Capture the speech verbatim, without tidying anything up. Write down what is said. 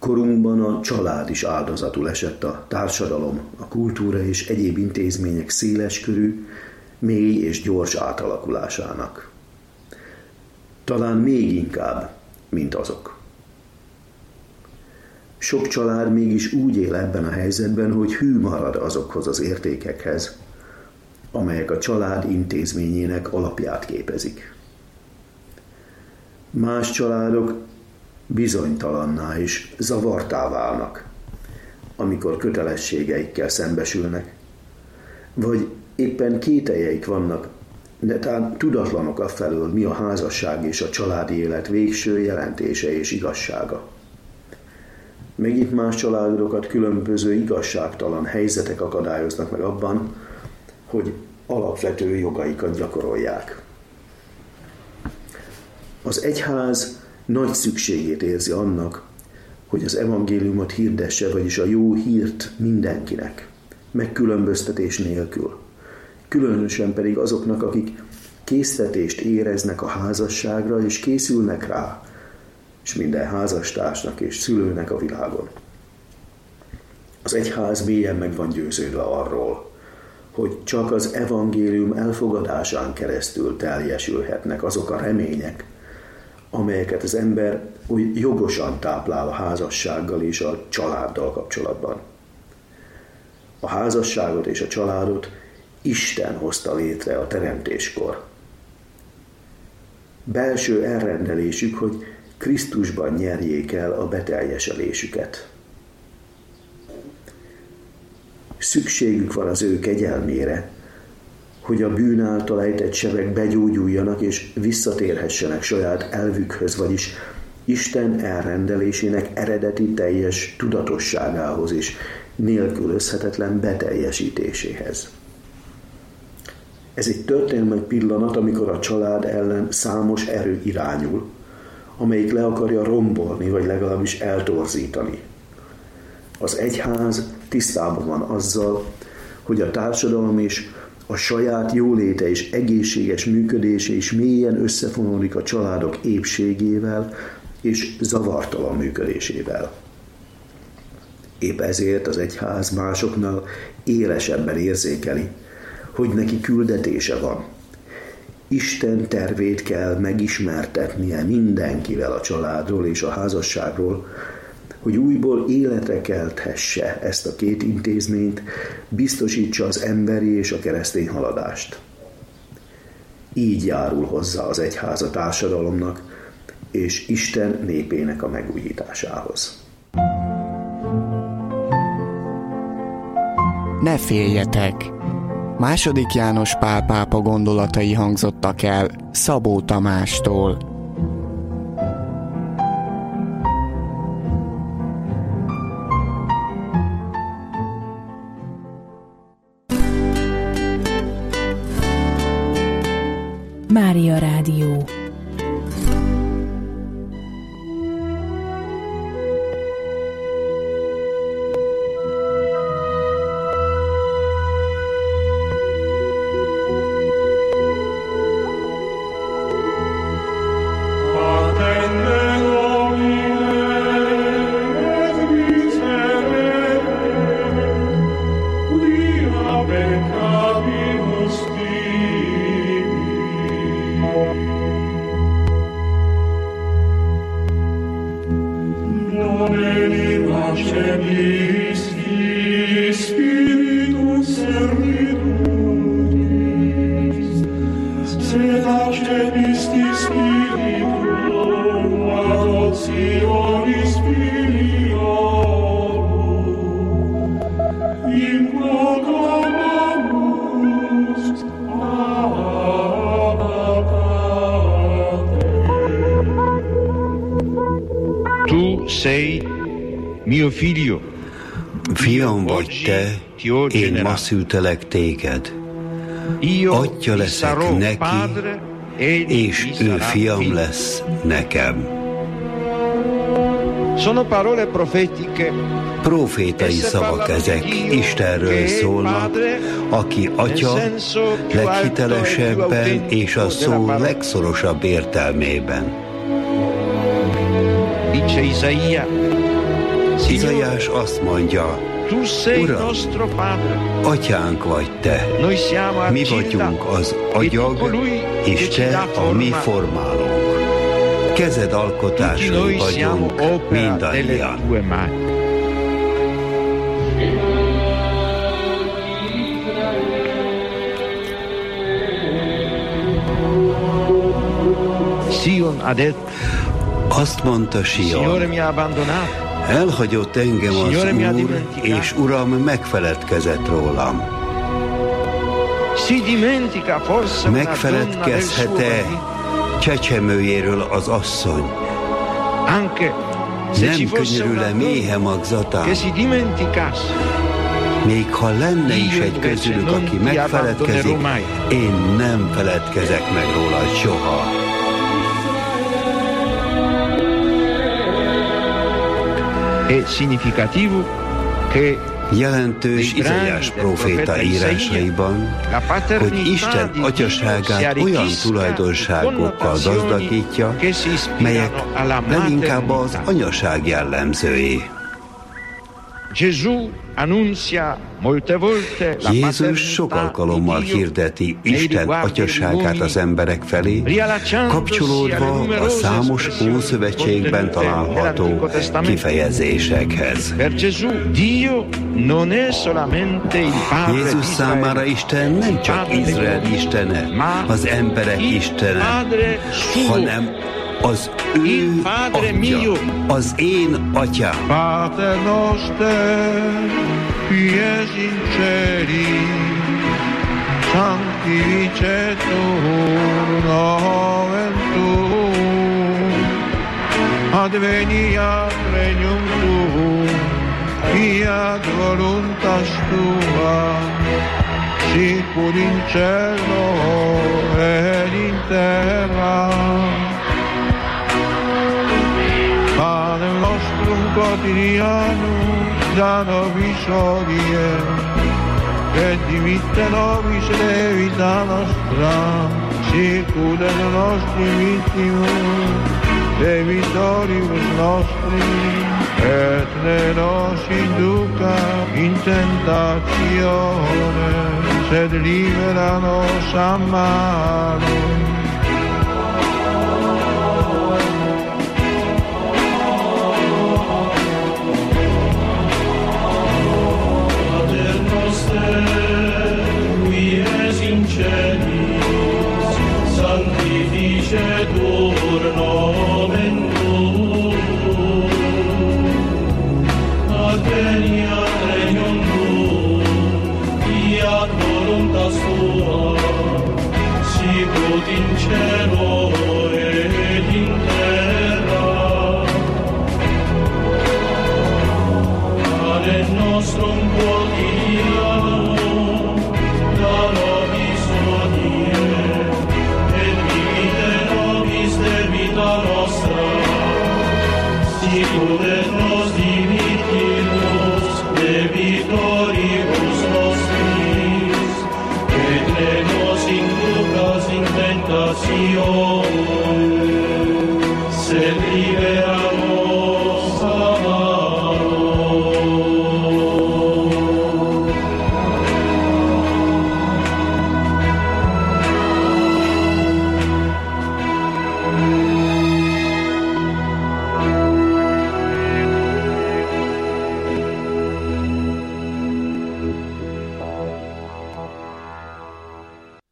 Korunkban a család is áldozatul esett a társadalom, a kultúra és egyéb intézmények széleskörű, mély és gyors átalakulásának. Talán még inkább, mint azok. Sok család mégis úgy él ebben a helyzetben, hogy hű marad azokhoz az értékekhez, amelyek a család intézményének alapját képezik. Más családok bizonytalanná és zavartá válnak, amikor kötelességeikkel szembesülnek, vagy éppen kételjeik vannak, de talán tudatlanok afelől, mi a házasság és a családi élet végső jelentése és igazsága. Megint más családokat különböző igazságtalan helyzetek akadályoznak meg abban, hogy alapvető jogaikat gyakorolják. Az egyház nagy szükségét érzi annak, hogy az evangéliumot hirdesse, vagyis a jó hírt mindenkinek, megkülönböztetés nélkül. Különösen pedig azoknak, akik késztetést éreznek a házasságra, és készülnek rá, és minden házastársnak és szülőnek a világon. Az egyház mélyen meg van győződve arról, hogy csak az evangélium elfogadásán keresztül teljesülhetnek azok a remények, amelyeket az ember úgy jogosan táplál a házassággal és a családdal kapcsolatban. A házasságot és a családot Isten hozta létre a teremtéskor. Belső elrendelésük, hogy Krisztusban nyerjék el a beteljesedésüket. Szükségük van az ő kegyelmére, hogy a bűn által ejtett sebek begyógyuljanak és visszatérhessenek saját elvükhöz, vagyis Isten elrendelésének eredeti teljes tudatosságához és nélkülözhetetlen beteljesítéséhez. Ez egy történelmi pillanat, amikor a család ellen számos erő irányul, amelyik le akarja rombolni, vagy legalábbis eltorzítani. Az egyház tisztában van azzal, hogy a társadalom és a saját jóléte és egészséges működése is mélyen összefonódik a családok épségével és zavartalan működésével. Épp ezért az egyház másoknál élesebben érzékeli, hogy neki küldetése van. Isten tervét kell megismertetnie mindenkivel a családról és a házasságról, hogy újból életre kelthesse ezt a két intézményt, biztosítsa az emberi és a keresztény haladást. Így járul hozzá az egyház a társadalomnak és Isten népének a megújításához. Ne féljetek! Második János Pál pápa gondolatai hangzottak el Szabó Tamástól. Mária Rádió. Fiam vagy te, én ma szültelek téged. Atya leszek neki, és ő fiam lesz nekem. Profétai szavak ezek, Istenről szólnak, aki atya leghitelesebben és a szó legszorosabb értelmében. Izaiás azt mondja, Uram, atyánk vagy te, mi vagyunk az agyag, és te a mi formálónk. Kezed alkotásai vagyunk mindannyian. Azt mondta Sion, elhagyott engem az Úr, és Uram megfeledkezett rólam. Megfeledkezhet-e csecsemőjéről az asszony? Nem könyörül-e méhe magzatán? Még ha lenne is egy közülük, aki megfeledkezik, én nem feledkezek meg róla soha. Jelentős Izaiás próféta írásaiban, hogy Isten atyaságát olyan tulajdonságokkal gazdagítja, melyek leginkább az anyaság jellemzői. Jézus sok alkalommal hirdeti Isten atyaságát az emberek felé, kapcsolódva a számos Ószövetségben található kifejezésekhez. Jézus számára Isten nem csak Izrael istene, az emberek istene, hanem az ő atya, az én atyám. Pater noster, qui es in celi, sanctificetur nomen tuum, adveniat regnum tuum, fiat voluntas tua, sicur in cielo et in terra. Panem nostrum quotidianum da nobis hodie, et dimitte nobis debita nostra, sicut et nostri victimus debitoribus nostri, et ne nos induca in tentatione, sed libera nos a malo. Sanctificetur nomen tuum, adveniat regnum tuum, fiat voluntas tua, sicut in cielo et in terra. Panem nostrum quotidianum da nobis hodie, et dimitte nobis debita nostra, sicut et nos dimittimus debitoribus nostris, et ne nos inducas in tentationem,